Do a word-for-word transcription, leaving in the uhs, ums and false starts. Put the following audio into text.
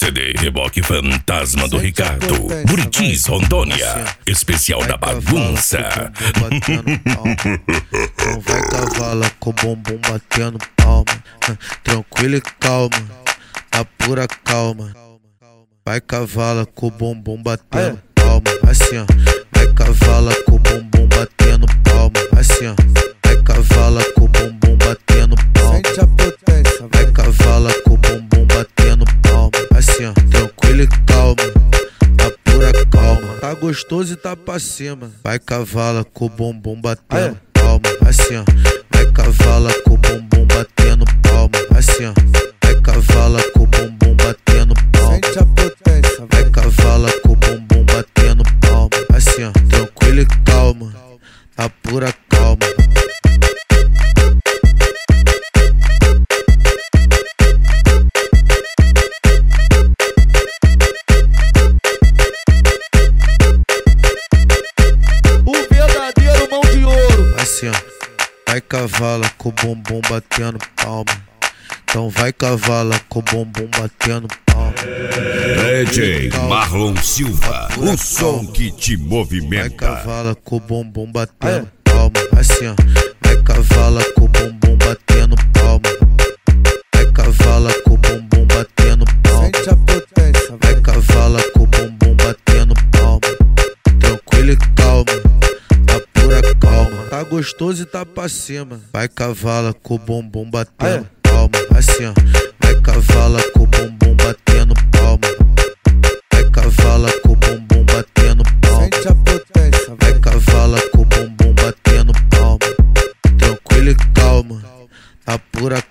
C D Reboque Fantasma do Ricardo, Buritis, Rondônia, especial da bagunça. Não vai cavala com o bumbum batendo palma. Tranquilo e calma, na pura calma. Vai cavala com o bumbum batendo palma. Assim ó, vai cavala com o bumbum batendo palma. Assim ó, vai cavala com o bumbum batendo palma. Sente a potência, vai cavala com o bumbum batendo palma. Assim ó, tranquilo e calma, na pura calma. Tá gostoso e tá pra cima. Vai cavala com o bumbum batendo palma. Assim ó, vai cavala com o bumbum batendo palma. Assim ó, vai cavala com o bumbum batendo palma. Sente a potência, vai cavala com o bumbum batendo palma. Assim ó, tranquilo e calma, na pura calma. O verdadeiro mão de ouro. Assim ó, vai cavala com o bumbum batendo palma. Então vai cavala com o bumbum batendo palma. D J Marlon Silva, o som que te movimenta. Vai cavala com o bumbum batendo palma. Assim ó, vai cavala com o bumbum batendo palma. Vai cavala com o bumbum batendo palma. Sente a potência, vai cavala com o bumbum batendo palma. Tranquilo e calma, na pura calma. Tá gostoso e tá pra cima. Vai cavala com o bumbum batendo palma. Assim ó, vai cavala com o bumbum batendo palma. Vai cavala com o bumbum batendo palma. Sente a potência, vai cavala com o bumbum batendo palma. Tranquilo e calma, na pura